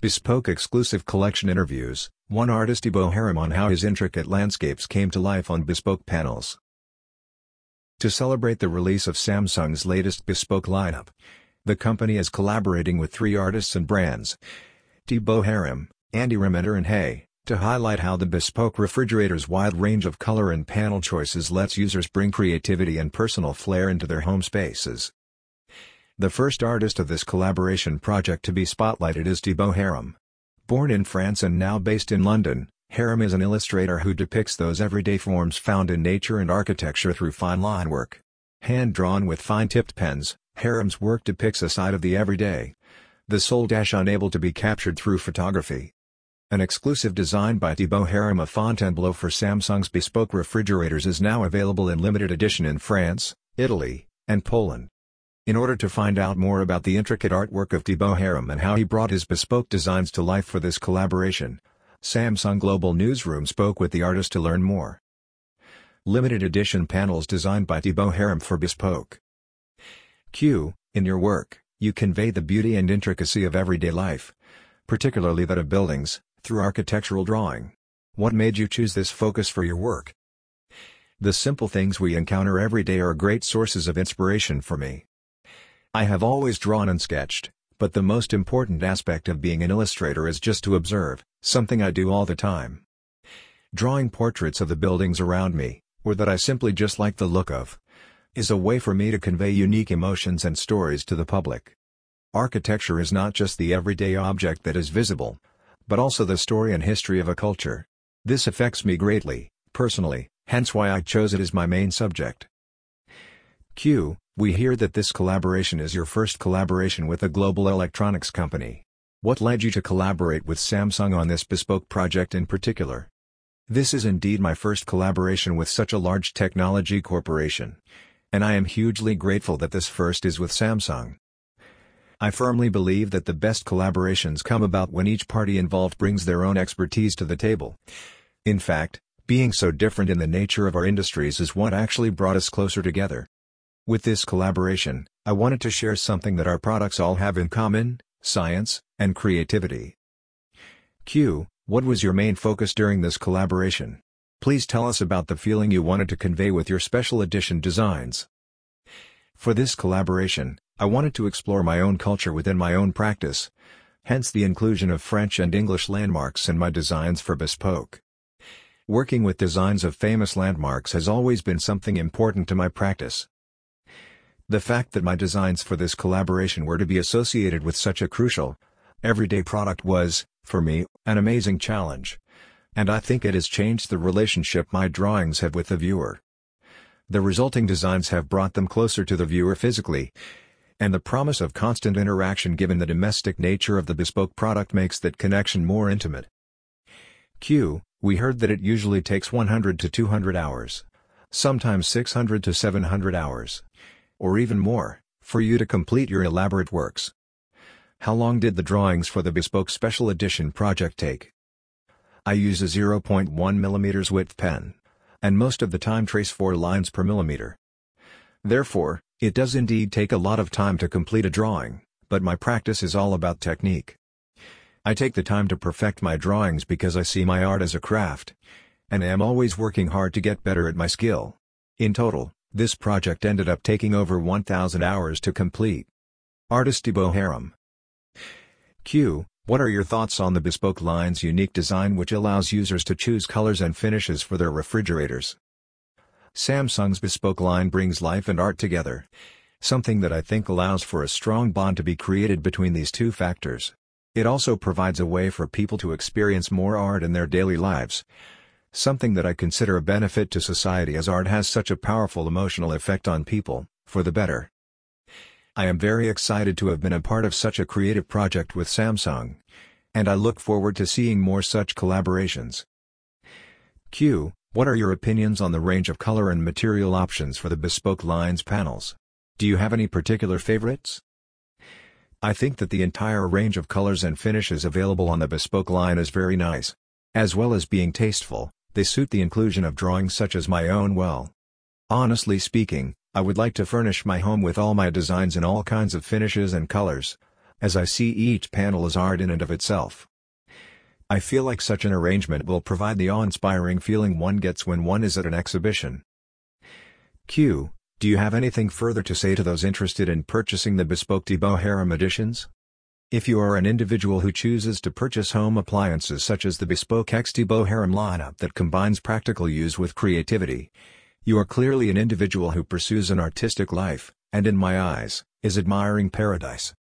Bespoke exclusive collection interviews, one artist Thibaut Harem on how his intricate landscapes came to life on bespoke panels. To celebrate the release of Samsung's latest bespoke lineup, the company is collaborating with 3 artists and brands, Thibaut Harem, Andy Remender and Hey, to highlight how the bespoke refrigerator's wide range of color and panel choices lets users bring creativity and personal flair into their home spaces. The first artist of this collaboration project to be spotlighted is Thibaut Harem. Born in France and now based in London, Harem is an illustrator who depicts those everyday forms found in nature and architecture through fine line work. Hand-drawn with fine-tipped pens, Harem's work depicts a side of the everyday, the soul unable to be captured through photography. An exclusive design by Thibaut Harem of Fontainebleau for Samsung's bespoke refrigerators is now available in limited edition in France, Italy, and Poland. In order to find out more about the intricate artwork of Thibaut Harem and how he brought his bespoke designs to life for this collaboration, Samsung Global Newsroom spoke with the artist to learn more. Limited edition panels designed by Thibaut Harem for bespoke. In your work, you convey the beauty and intricacy of everyday life, particularly that of buildings, through architectural drawing. What made you choose this focus for your work? The simple things we encounter every day are great sources of inspiration for me. I have always drawn and sketched, but the most important aspect of being an illustrator is just to observe, something I do all the time. Drawing portraits of the buildings around me, or that I simply just like the look of, is a way for me to convey unique emotions and stories to the public. Architecture is not just the everyday object that is visible, but also the story and history of a culture. This affects me greatly, personally, hence why I chose it as my main subject. We hear that this collaboration is your first collaboration with a global electronics company. What led you to collaborate with Samsung on this bespoke project in particular? This is indeed my first collaboration with such a large technology corporation, and I am hugely grateful that this first is with Samsung. I firmly believe that the best collaborations come about when each party involved brings their own expertise to the table. In fact, being so different in the nature of our industries is what actually brought us closer together. With this collaboration, I wanted to share something that our products all have in common: science and creativity. What was your main focus during this collaboration? Please tell us about the feeling you wanted to convey with your special edition designs. For this collaboration, I wanted to explore my own culture within my own practice, hence the inclusion of French and English landmarks in my designs for bespoke. Working with designs of famous landmarks has always been something important to my practice. The fact that my designs for this collaboration were to be associated with such a crucial, everyday product was, for me, an amazing challenge. And I think it has changed the relationship my drawings have with the viewer. The resulting designs have brought them closer to the viewer physically, and the promise of constant interaction given the domestic nature of the bespoke product makes that connection more intimate. We heard that it usually takes 100 to 200 hours, sometimes 600 to 700 hours, or even more, for you to complete your elaborate works. How long did the drawings for the bespoke special edition project take? I use a 0.1 mm width pen, and most of the time trace 4 lines per millimeter. Therefore, it does indeed take a lot of time to complete a drawing, but my practice is all about technique. I take the time to perfect my drawings because I see my art as a craft, and am always working hard to get better at my skill. In total, this project ended up taking over 1,000 hours to complete. Artist Thibaut Harem. What are your thoughts on the bespoke line's unique design which allows users to choose colors and finishes for their refrigerators? Samsung's bespoke line brings life and art together, something that I think allows for a strong bond to be created between these two factors. It also provides a way for people to experience more art in their daily lives, something that I consider a benefit to society as art has such a powerful emotional effect on people, for the better. I am very excited to have been a part of such a creative project with Samsung, and I look forward to seeing more such collaborations. What are your opinions on the range of color and material options for the bespoke line's panels? Do you have any particular favorites? I think that the entire range of colors and finishes available on the bespoke line is very nice. As well as being tasteful, they suit the inclusion of drawings such as my own well. Honestly speaking, I would like to furnish my home with all my designs in all kinds of finishes and colors, as I see each panel as art in and of itself. I feel like such an arrangement will provide the awe-inspiring feeling one gets when one is at an exhibition. Q. Do you have anything further to say to those interested in purchasing the bespoke de Bohème editions? If you are an individual who chooses to purchase home appliances such as the bespoke X de Bohème lineup that combines practical use with creativity, you are clearly an individual who pursues an artistic life, and in my eyes, is admiring paradise.